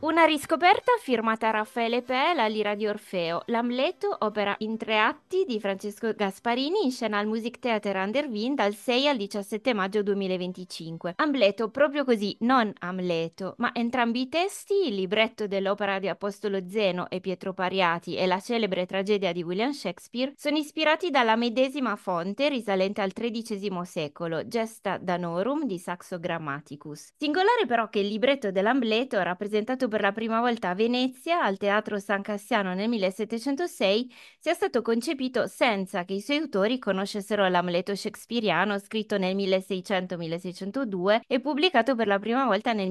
Una riscoperta firmata Raffaele Pe, La lira di Orfeo. L'Amleto, opera in tre atti di Francesco Gasparini, in scena al Musiktheater an der Wien dal 6 al 17 maggio 2025. Amleto, proprio così, non Amleto, ma entrambi i testi, il libretto dell'opera di Apostolo Zeno e Pietro Pariati e la celebre tragedia di William Shakespeare, sono ispirati dalla medesima fonte risalente al XIII secolo, Gesta Danorum di Saxo Grammaticus. Singolare però che il libretto dell'Amleto, rappresentato per la prima volta a Venezia al Teatro San Cassiano nel 1706, sia stato concepito senza che i suoi autori conoscessero l'Amleto shakespeariano scritto nel 1600-1602 e pubblicato per la prima volta nel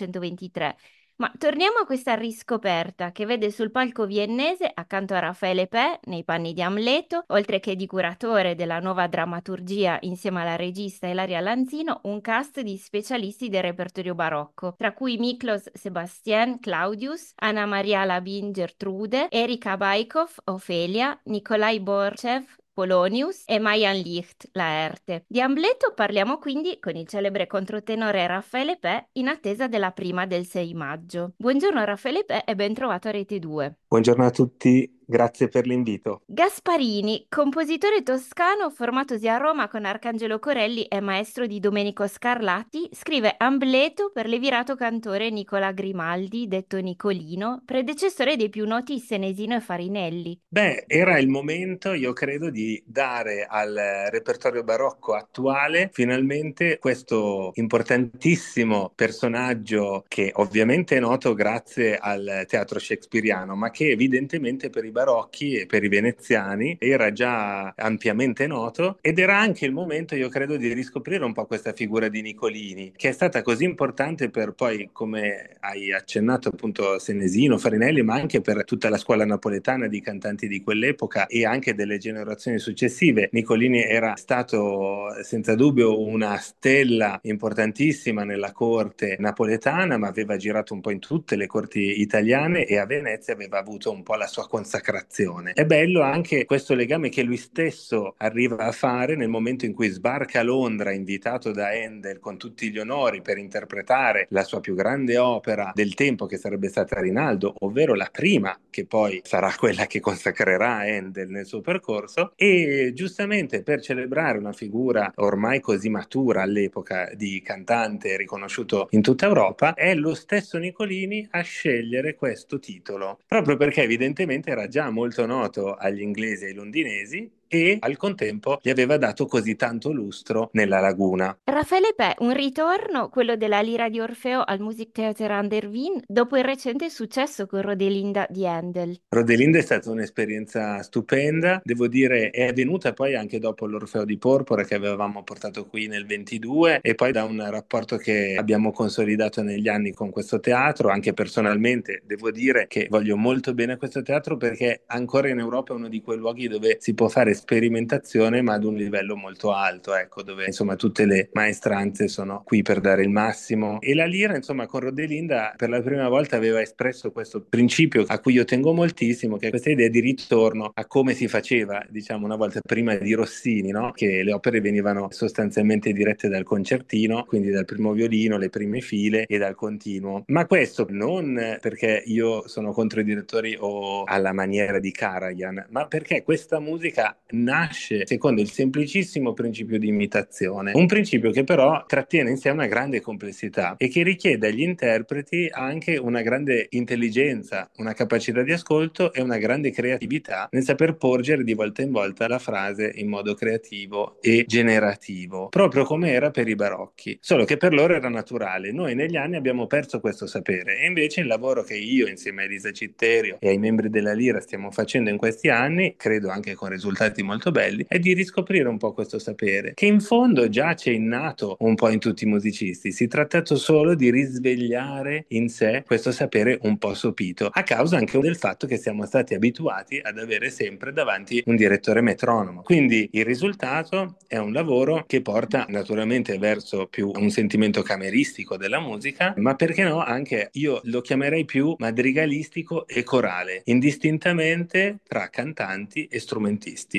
1623. Ma torniamo a questa riscoperta che vede sul palco viennese, accanto a Raffaele Pe, nei panni di Amleto, oltre che di curatore della nuova drammaturgia insieme alla regista Ilaria Lanzino, un cast di specialisti del repertorio barocco, tra cui Miklos Sebastian Claudius, Anna Maria Labin Gertrude, Erika Baikov, Ofelia, Nikolai Borchev, Polonius e Mayan Licht, Laerte. Di Amleto parliamo quindi con il celebre controtenore Raffaele Pe in attesa della prima del 6 maggio. Buongiorno Raffaele Pe e ben trovato a Rete 2. Buongiorno a tutti, grazie per l'invito. Gasparini, compositore toscano formatosi a Roma con Arcangelo Corelli e maestro di Domenico Scarlatti, scrive Amleto per l'evirato cantore Nicola Grimaldi, detto Nicolino, predecessore dei più noti Senesino e Farinelli. Beh, era il momento, io credo, di dare al repertorio barocco attuale finalmente questo importantissimo personaggio che ovviamente è noto grazie al teatro shakespeariano, ma che evidentemente per i barocchi e per i veneziani era già ampiamente noto ed era anche il momento, io credo, di riscoprire un po' questa figura di Nicolini, che è stata così importante per poi, come hai accennato appunto, Senesino, Farinelli, ma anche per tutta la scuola napoletana di cantanti di quell'epoca e anche delle generazioni successive. Nicolini era stato senza dubbio una stella importantissima nella corte napoletana, ma aveva girato un po' in tutte le corti italiane e a Venezia aveva avuto un po' la sua consacrazione. È bello anche questo legame che lui stesso arriva a fare nel momento in cui sbarca a Londra, invitato da Handel con tutti gli onori per interpretare la sua più grande opera del tempo, che sarebbe stata Rinaldo, ovvero la prima, che poi sarà quella che consacrerà Handel nel suo percorso. E giustamente per celebrare una figura ormai così matura all'epoca di cantante riconosciuto in tutta Europa, è lo stesso Nicolini a scegliere questo titolo, proprio perché evidentemente era già molto noto agli inglesi e ai londinesi e al contempo gli aveva dato così tanto lustro nella laguna. Raffaele Pe, un ritorno, quello della Lira di Orfeo al Musiktheater an der Wien, dopo il recente successo con Rodelinda di Handel. Rodelinda è stata un'esperienza stupenda, devo dire, è venuta poi anche dopo l'Orfeo di Porpora che avevamo portato qui nel 22 e poi da un rapporto che abbiamo consolidato negli anni con questo teatro, anche personalmente devo dire che voglio molto bene a questo teatro perché ancora in Europa è uno di quei luoghi dove si può fare sperimentazione ma ad un livello molto alto, ecco, dove insomma tutte le maestranze sono qui per dare il massimo e la Lira insomma con Rodelinda per la prima volta aveva espresso questo principio a cui io tengo moltissimo, che è questa idea di ritorno a come si faceva, diciamo, una volta prima di Rossini, no? Che le opere venivano sostanzialmente dirette dal concertino, quindi dal primo violino, le prime file e dal continuo. Ma questo non perché io sono contro i direttori o alla maniera di Karajan, ma perché questa musica nasce secondo il semplicissimo principio di imitazione, un principio che però trattiene in sé una grande complessità e che richiede agli interpreti anche una grande intelligenza, una capacità di ascolto e una grande creatività nel saper porgere di volta in volta la frase in modo creativo e generativo, proprio come era per i barocchi, solo che per loro era naturale. Noi negli anni abbiamo perso questo sapere e invece il lavoro che io insieme a Elisa Citterio e ai membri della Lira stiamo facendo in questi anni, credo anche con risultati molto belli, è di riscoprire un po' questo sapere, che in fondo già c'è innato un po' in tutti i musicisti. Si è trattato solo di risvegliare in sé questo sapere un po' sopito, a causa anche del fatto che siamo stati abituati ad avere sempre davanti un direttore metronomo. Quindi il risultato è un lavoro che porta naturalmente verso più un sentimento cameristico della musica, ma perché no, anche io lo chiamerei più madrigalistico e corale, indistintamente tra cantanti e strumentisti,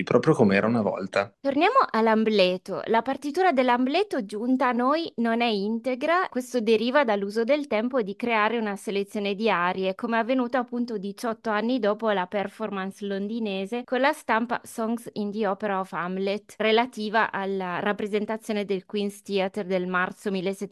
proprio come era una volta. Torniamo all'Ambleto. La partitura dell'Ambleto giunta a noi non è integra, questo deriva dall'uso del tempo di creare una selezione di arie, come è avvenuto appunto 18 anni dopo la performance londinese con la stampa Songs in the Opera of Hamlet, relativa alla rappresentazione del Queen's Theatre del marzo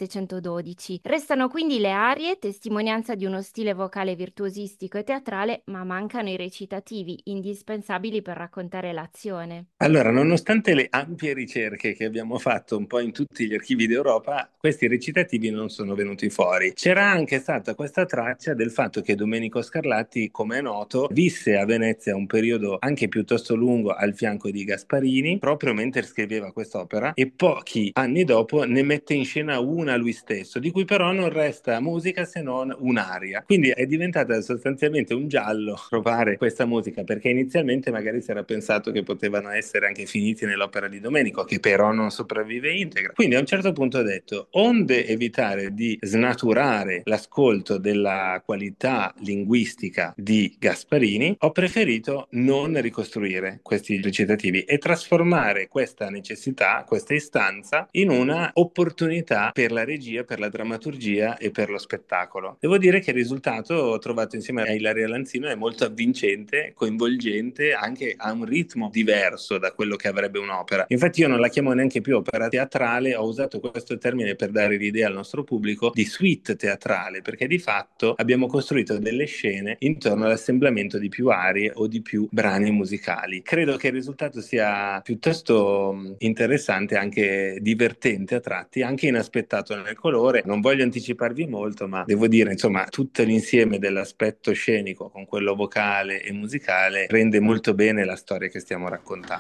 1712. Restano quindi le arie, testimonianza di uno stile vocale virtuosistico e teatrale, ma mancano i recitativi, indispensabili per raccontare l'azione. Allora, nonostante le ampie ricerche che abbiamo fatto un po' in tutti gli archivi d'Europa, questi recitativi non sono venuti fuori. C'era anche stata questa traccia del fatto che Domenico Scarlatti, come è noto, visse a Venezia un periodo anche piuttosto lungo al fianco di Gasparini, proprio mentre scriveva quest'opera, e pochi anni dopo ne mette in scena una lui stesso, di cui però non resta musica se non un'aria. Quindi è diventata sostanzialmente un giallo trovare questa musica, perché inizialmente magari si era pensato che potevano essere anche finiti nell'opera di Domenico, che però non sopravvive integra. Quindi a un certo punto ho detto, onde evitare di snaturare l'ascolto della qualità linguistica di Gasparini, ho preferito non ricostruire questi recitativi e trasformare questa necessità, questa istanza, in una opportunità per la regia, per la drammaturgia e per lo spettacolo. Devo dire che il risultato trovato insieme a Ilaria Lanzino è molto avvincente, coinvolgente, anche a un ritmo diverso da quello che avrebbe un'opera. Infatti io non la chiamo neanche più opera teatrale, ho usato questo termine per dare l'idea al nostro pubblico di suite teatrale, perché di fatto abbiamo costruito delle scene intorno all'assemblamento di più arie o di più brani musicali. Credo che il risultato sia piuttosto interessante, anche divertente a tratti, anche inaspettato nel colore. Non voglio anticiparvi molto, ma devo dire, insomma, tutto l'insieme dell'aspetto scenico con quello vocale e musicale rende molto bene la storia che stiamo raccontando.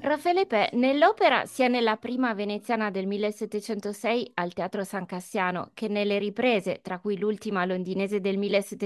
Raffaele Pe nell'opera, sia nella prima veneziana del 1706 al Teatro San Cassiano che nelle riprese, tra cui l'ultima londinese del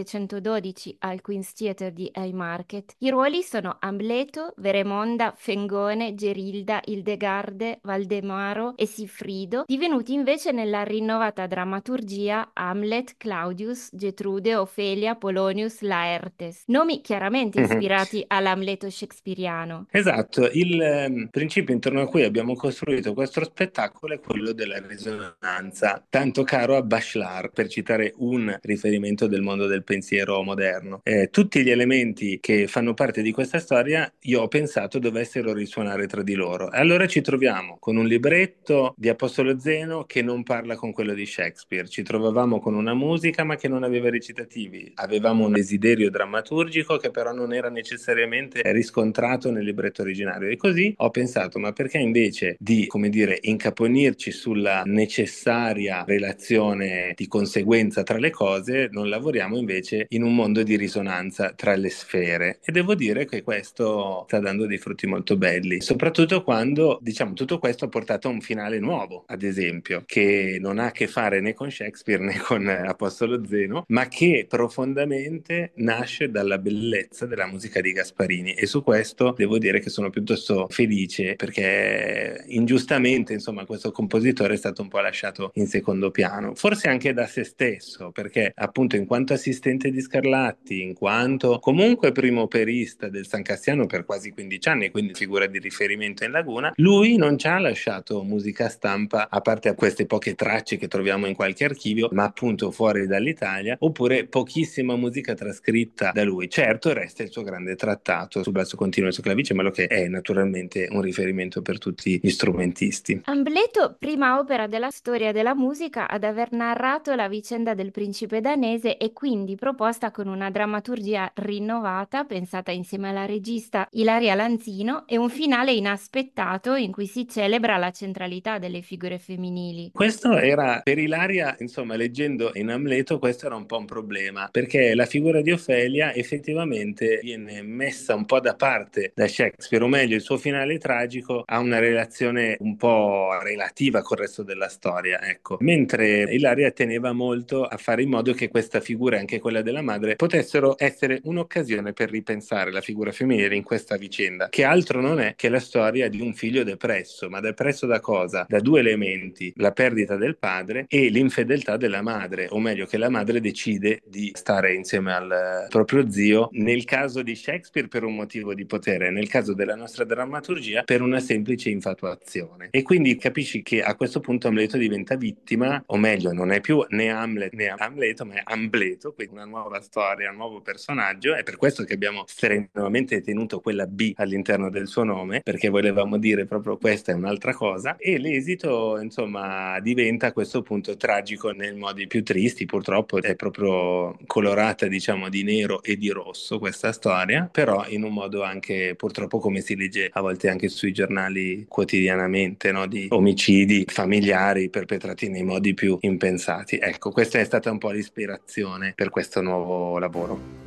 1712 al Queen's Theatre di Haymarket, i ruoli sono Amleto, Veremonda, Fengone, Gerilda, Ildegarde, Valdemaro e Siffrido, divenuti invece nella rinnovata drammaturgia Hamlet, Claudius, Getrude, Ofelia, Polonius, Laertes, nomi chiaramente ispirati all'Amleto shakespeariano. Esatto, il principio intorno a cui abbiamo costruito questo spettacolo è quello della risonanza, tanto caro a Bachelard, per citare un riferimento del mondo del pensiero moderno. Tutti gli elementi che fanno parte di questa storia io ho pensato dovessero risuonare tra di loro. E allora ci troviamo con un libretto di Apostolo Zeno che non parla con quello di Shakespeare, ci trovavamo con una musica ma che non aveva recitativi, avevamo un desiderio drammaturgico che però non era necessariamente riscontrato nel libretto originario. E così ho pensato, ma perché invece di, come dire, incaponirci sulla necessaria relazione di conseguenza tra le cose, non lavoriamo invece in un mondo di risonanza tra le sfere? E devo dire che questo sta dando dei frutti molto belli, soprattutto quando, diciamo, tutto questo ha portato a un finale nuovo, ad esempio, che non ha a che fare né con Shakespeare né con Apostolo Zeno, ma che profondamente nasce dalla bellezza della musica di Gasparini. E su questo devo dire che sono piuttosto felice perché ingiustamente, insomma, questo compositore è stato un po' lasciato in secondo piano, forse anche da se stesso, perché appunto in quanto assistente di Scarlatti, in quanto comunque primo operista del San Cassiano per quasi 15 anni, quindi figura di riferimento in Laguna, lui non ci ha lasciato musica a stampa, a parte a queste poche tracce che troviamo in qualche archivio, ma appunto fuori dall'Italia, oppure pochissima musica trascritta da lui. Certo, resta il suo grande trattato sul basso continuo e su clavicembalo, che è naturalmente un riferimento per tutti gli strumentisti. Amleto, prima opera della storia della musica ad aver narrato la vicenda del principe danese e quindi proposta con una drammaturgia rinnovata, pensata insieme alla regista Ilaria Lanzino, e un finale inaspettato in cui si celebra la centralità delle figure femminili. Questo era per Ilaria, insomma, leggendo in Amleto, questo era un po' un problema, perché la figura di Ofelia effettivamente viene messa un po' da parte da Shakespeare, o meglio, il suo finale tragico ha una relazione un po' relativa col resto della storia, ecco. Mentre Ilaria teneva molto a fare in modo che questa figura, anche quella della madre, potessero essere un'occasione per ripensare la figura femminile in questa vicenda, che altro non è che la storia di un figlio depresso, ma depresso da cosa? Da due elementi, la perdita del padre e l'infedeltà della madre, o meglio che la madre decide di stare insieme al proprio zio, nel caso di Shakespeare per un motivo di potere, nel caso della nostra drammaturgia per una semplice infatuazione. E quindi capisci che a questo punto Amleto diventa vittima, o meglio non è più né Hamlet né Amleto, ma è Ambleto, quindi una nuova storia, un nuovo personaggio. È per questo che abbiamo strenuamente tenuto quella B all'interno del suo nome, perché volevamo dire proprio questa è un'altra cosa, e l'esito insomma diventa a questo punto tragico nei modi più tristi. Purtroppo è proprio colorata, diciamo, di nero e di rosso questa storia, però in un modo anche purtroppo come si legge a volte anche sui giornali quotidianamente, no? Di omicidi familiari perpetrati nei modi più impensati. Ecco, questa è stata un po' l'ispirazione per questo nuovo lavoro.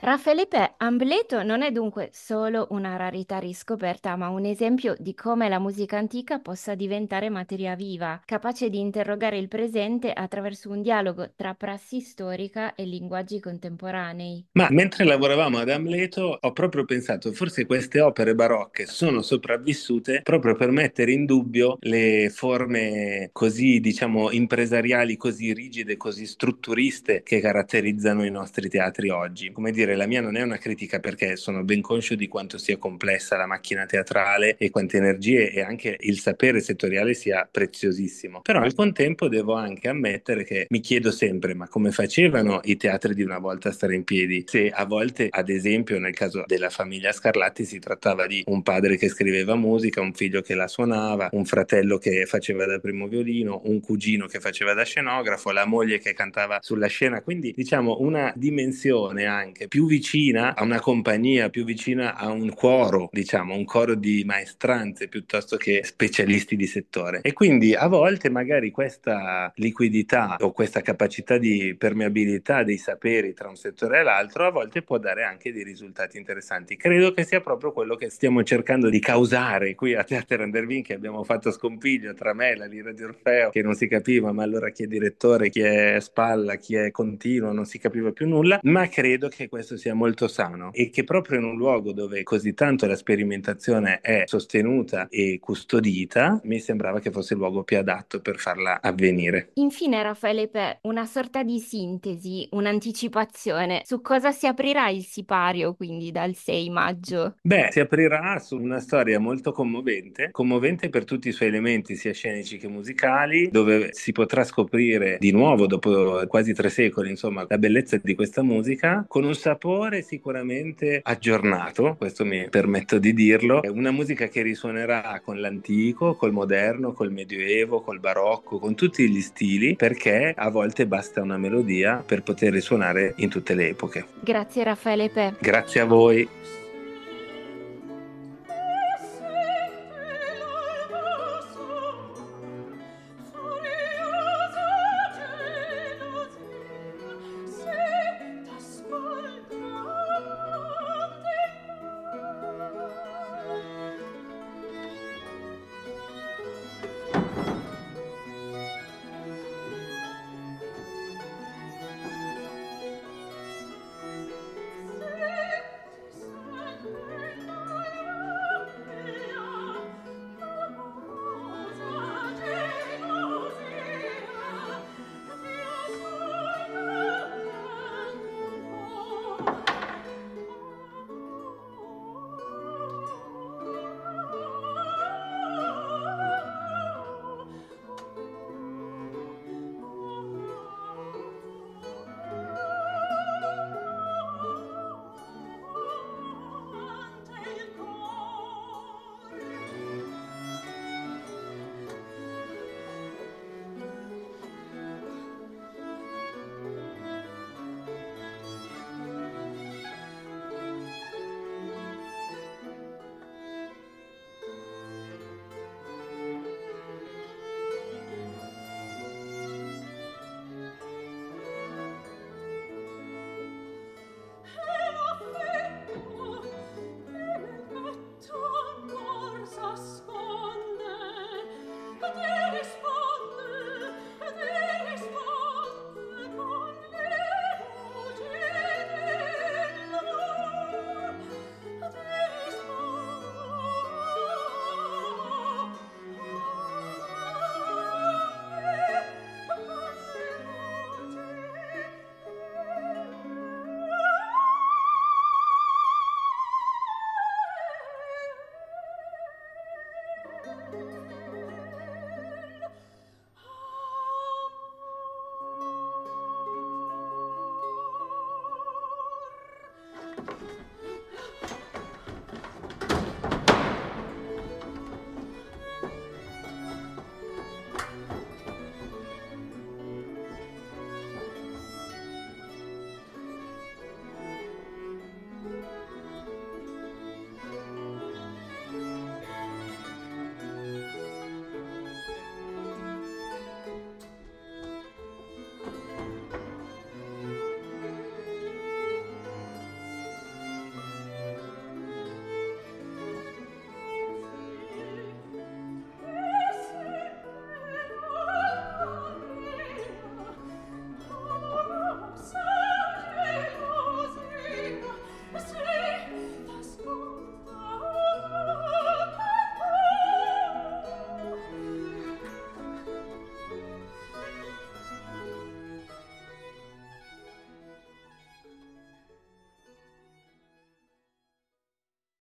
Raffaele Pe, Amleto non è dunque solo una rarità riscoperta, ma un esempio di come la musica antica possa diventare materia viva, capace di interrogare il presente attraverso un dialogo tra prassi storica e linguaggi contemporanei. Ma mentre lavoravamo ad Amleto, ho proprio pensato, forse queste opere barocche sono sopravvissute proprio per mettere in dubbio le forme così, diciamo, impresariali, così rigide, così strutturiste che caratterizzano i nostri teatri oggi. Come dire, la mia non è una critica perché sono ben conscio di quanto sia complessa la macchina teatrale e quante energie e anche il sapere settoriale sia preziosissimo. Però al contempo devo anche ammettere che mi chiedo sempre, ma come facevano i teatri di una volta a stare in piedi? Se a volte, ad esempio, nel caso della famiglia Scarlatti si trattava di un padre che scriveva musica, un figlio che la suonava, un fratello che faceva da primo violino, un cugino che faceva da scenografo, la moglie che cantava sulla scena, quindi diciamo una dimensione anche più vicina a una compagnia, più vicina a un coro, diciamo, un coro di maestranze piuttosto che specialisti di settore. E quindi a volte magari questa liquidità o questa capacità di permeabilità dei saperi tra un settore e l'altro a volte può dare anche dei risultati interessanti. Credo che sia proprio quello che stiamo cercando di causare qui a Teatro Andervin, che abbiamo fatto scompiglio tra me e la Lira di Orfeo, che non si capiva, ma allora chi è direttore, chi è spalla, chi è continuo, non si capiva più nulla, ma credo che questo sia molto sano e che proprio in un luogo dove così tanto la sperimentazione è sostenuta e custodita, mi sembrava che fosse il luogo più adatto per farla avvenire. Infine, Raffaele Pe, una sorta di sintesi, un'anticipazione su cosa si aprirà il sipario quindi dal 6 maggio. Beh, si aprirà su una storia molto commovente, commovente per tutti i suoi elementi, sia scenici che musicali, dove si potrà scoprire di nuovo, dopo quasi 3 secoli, insomma, la bellezza di questa musica, con un sapore sicuramente aggiornato, questo mi permetto di dirlo. È una musica che risuonerà con l'antico, col moderno, col medioevo, col barocco, con tutti gli stili, perché a volte basta una melodia per poter risuonare in tutte le epoche. Grazie Raffaele Pe. Grazie a voi.